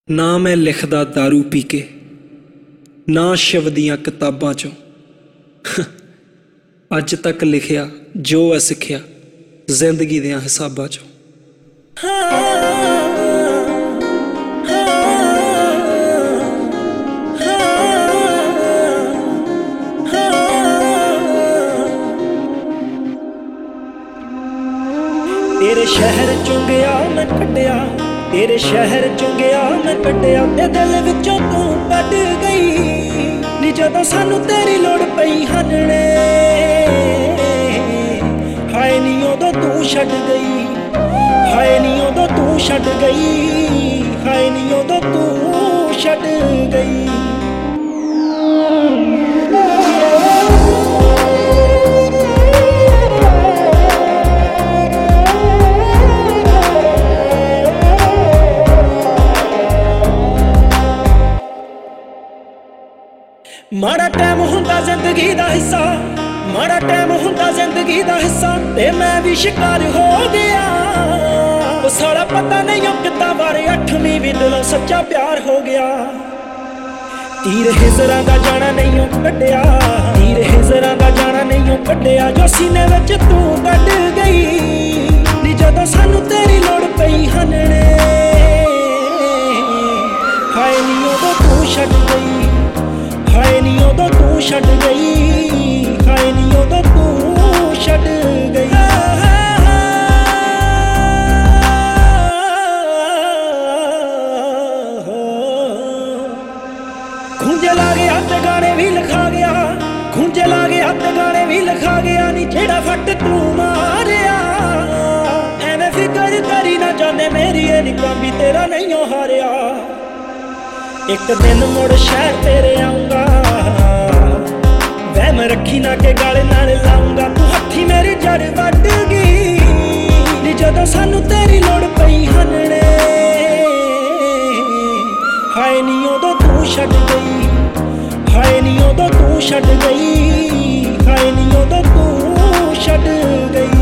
ਨਾ मैं लिखदा दारू पी के ना शिव दियां किताबां चों अज तक लिखिया जो है सिखिया जिंदगी दियां हिसाबां चों। तेरे शहर चों गया मैं कटिया, तेरे शहर चों गया मैं कटिया, ते दिल विचों तू कट गई नी जदों सानू तेरी लोड़ पई हनने। हाय नी उदों तू छड्ड गई, हाय नी उदों तू छड्ड गई, हाय नी उदों तू छड्ड गई। माड़ा टाइम हुंदा जिंदगी दा हिस्सा, माड़ा टाइम हुंदा जिंदगी दा हिस्सा, ते मैं भी शिकार हो गया। वो सारा पता नहीं कितना बारे 8वीं भी दिलों सच्चा प्यार हो गया। तीर हिजरा दा जाना नहीं कड्डिया, तीर हिजरा दा जाना नहीं कड्डिया, जो सीने विच तू कट गई नी जदों सानू तेरी लोड़ पई हनने। हाय नी उदों तू छड्ड गई, हाय नी उदों तू छड्ड गई, हाय नी उदों तू छड्ड गई। खूंजे ला गया ते गाने भी लिखा गया, खूंजे ला गया ते गाने भी लिखा गया, नी जेड़ा फट तू मारिया। एवें फिकर करी ना जाने मेरी ये निगाह भी तेरा नहीं हो हारिया। एक दिन मुड़ शहर तेरे आऊंगा, वह मैं रखी ना के गाले नाल लाऊंगा। तू हथी मेरी जड़ वट गई नी जदों सानू तेरी लोड़ पई हनने। हाय नी उदों तू छड्ड गई, हाय नी उदों तू छड्ड गई, हाय नी उदों तू छड्ड गई।